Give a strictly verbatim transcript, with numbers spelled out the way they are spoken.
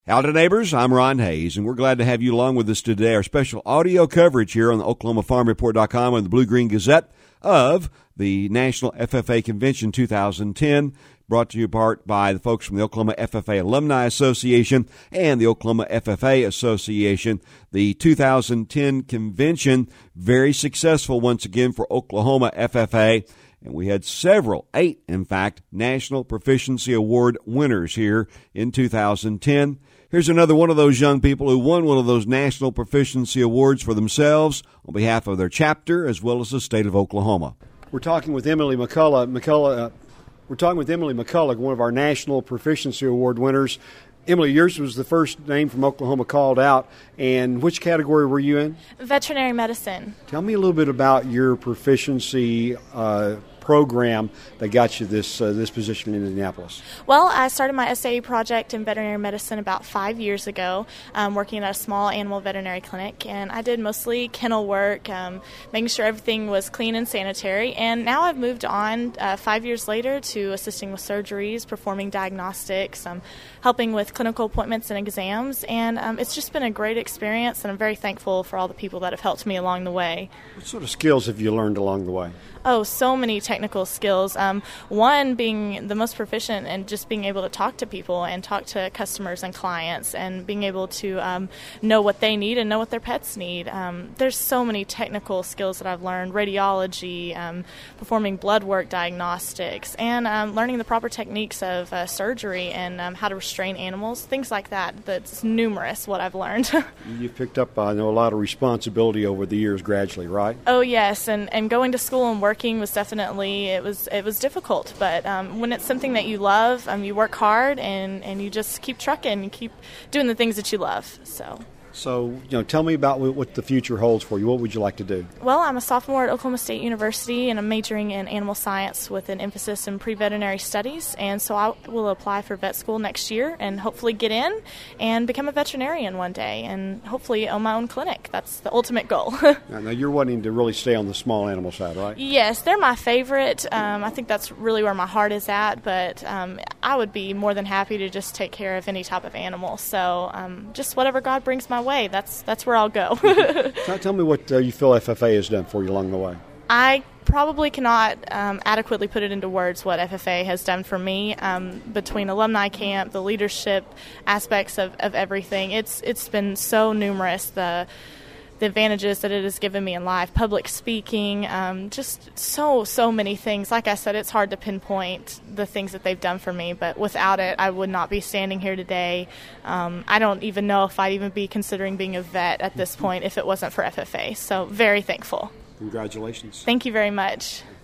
Howdy, neighbors. I'm Ron Hayes, and we're glad to have you along with us today. Our special audio coverage here on the Oklahoma Farm Report dot com and the Blue Green Gazette of the National F F A Convention two thousand ten, brought to you part by the folks from the Oklahoma F F A Alumni Association and the Oklahoma F F A Association. The two thousand ten convention, very successful once again for Oklahoma F F A. And we had several, eight, in fact, National Proficiency Award winners here in two thousand ten. Here's another one of those young people who won one of those National Proficiency Awards for themselves on behalf of their chapter as well as the state of Oklahoma. We're talking with Emily McCullough. McCullough uh, we're talking with Emily McCullough, one of our National Proficiency Award winners. Emily, yours was the first name from Oklahoma called out. And which category were you in? Veterinary medicine. Tell me a little bit about your proficiency uh, program that got you this uh, this position in Indianapolis. Well, I started my S A E project in veterinary medicine about five years ago, um, working at a small animal veterinary clinic, and I did mostly kennel work, um, making sure everything was clean and sanitary. And now I've moved on uh, five years later to assisting with surgeries, performing diagnostics, um, helping with clinical appointments and exams, and um, it's just been a great experience, and I'm very thankful for all the people that have helped me along the way. What sort of skills have you learned along the way? Oh, so many technical skills. Um, one being the most proficient and just being able to talk to people and talk to customers and clients and being able to um, know what they need and know what their pets need. Um, there's so many technical skills that I've learned, radiology, um, performing blood work diagnostics, and um, learning the proper techniques of uh, surgery and um, how to restrain animals, things like that. That's numerous what I've learned. You've picked up, I know, a lot of responsibility over the years gradually, right? Oh, yes, and, and going to school and working Working was definitely, it was it was difficult, but um, when it's something that you love, um, you work hard and, and you just keep trucking, you keep doing the things that you love, so... So, you know, tell me about what the future holds for you. What would you like to do? Well, I'm a sophomore at Oklahoma State University, and I'm majoring in animal science with an emphasis in pre-veterinary studies, and so I will apply for vet school next year and hopefully get in and become a veterinarian one day and hopefully own my own clinic. That's the ultimate goal. Now, you're wanting to really stay on the small animal side, right? Yes, they're my favorite. Um, I think that's really where my heart is at, but um, I would be more than happy to just take care of any type of animal. So um, just whatever God brings my way, that's that's where I'll go. tell, tell me what uh, you feel F F A has done for you along the way. I probably cannot um, adequately put it into words what F F A has done for me, um, between alumni camp, the leadership aspects of, of everything. It's it's been so numerous, the the advantages that it has given me in life, public speaking, um, just so, so many things. Like I said, it's hard to pinpoint the things that they've done for me, but without it, I would not be standing here today. Um, I don't even know if I'd even be considering being a vet at this point if it wasn't for F F A. So very thankful. Congratulations. Thank you very much.